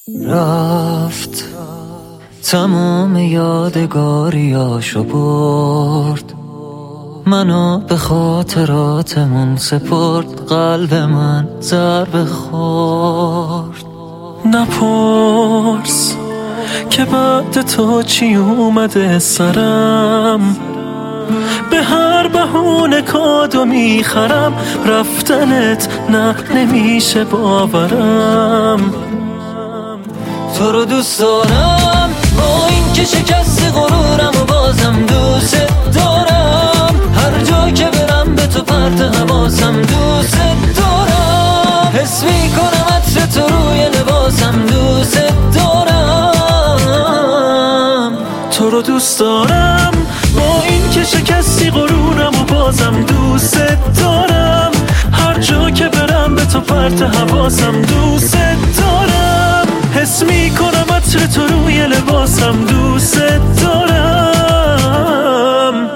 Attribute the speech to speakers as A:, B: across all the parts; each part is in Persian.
A: رفت تمام یادگاریاشو برد، منو به خاطراتمون سپرد، قلب من ضربه خورد.
B: نپرس که بعد تو چی اومده سرم، به هر بهونه کادو میخرم، رفتنت نه نمیشه باورم.
A: تو رو دوست دارم با این که شکستی غرورم و بازم دوست دارم، هر جا که برم به تو پرت حواسم دوست دارم، حس میکنم عطر تو روی لباسم دوست دارم.
B: تو رو دوست دارم با این که شکستی غرورم و بازم دوست دارم، هر جا که برم به تو پرت حواسم دوست دارم، حس میکنم عطر تو روی لباسم دوست دارم.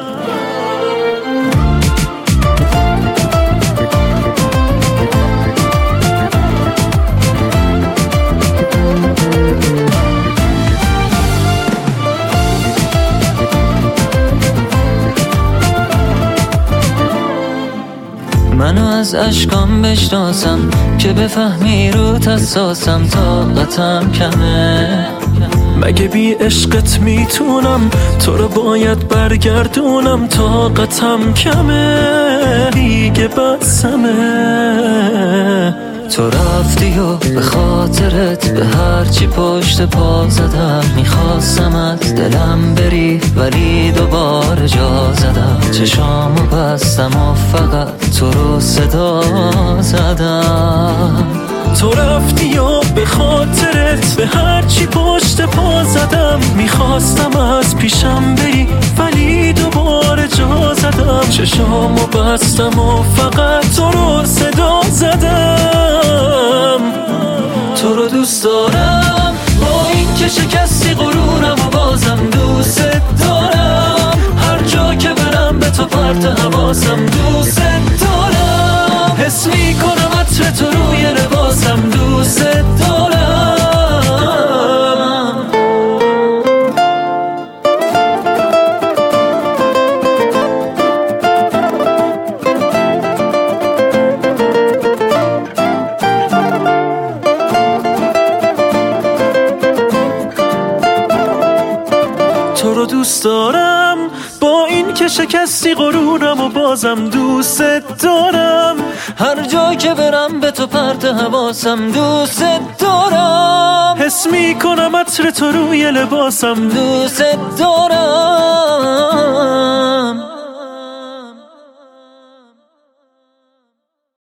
A: منو از اشکام بشناسم که بفهمی رو حساسم، طاقتم کمه.
B: مگه بی عشقت میتونم تو رو باید برگردونم، طاقتم کمه دیگه بسمه.
A: تو رفتی و به خاطرت به هرچی پشت پا زدم، میخواستم از دلم بری ولی دوباره جا زدم، چشامو بستم و فقط تو رو صدا زدم.
B: تو رفتی و به خاطرت به هرچی پشت پا زدم، میخواستم از پیشم بری ولی دوباره جا زدم، چشامو بستم و فقط تو رو صدا زدم.
A: تو رو دوست دارم با این که شکستی غرورم و بازم دوست دارم، هر جا که برم به تو پرت حواسم دوست دارم، حس میکنم عطر تو روی لباسم دوست دارم.
B: تو رو دوست دارم با این که شکستی غرورم و بازم دوست دارم،
A: هر جا که برم به تو پرت حواسم دوست دارم،
B: حس میکنم عطر تو روی لباسم
A: دوست دارم.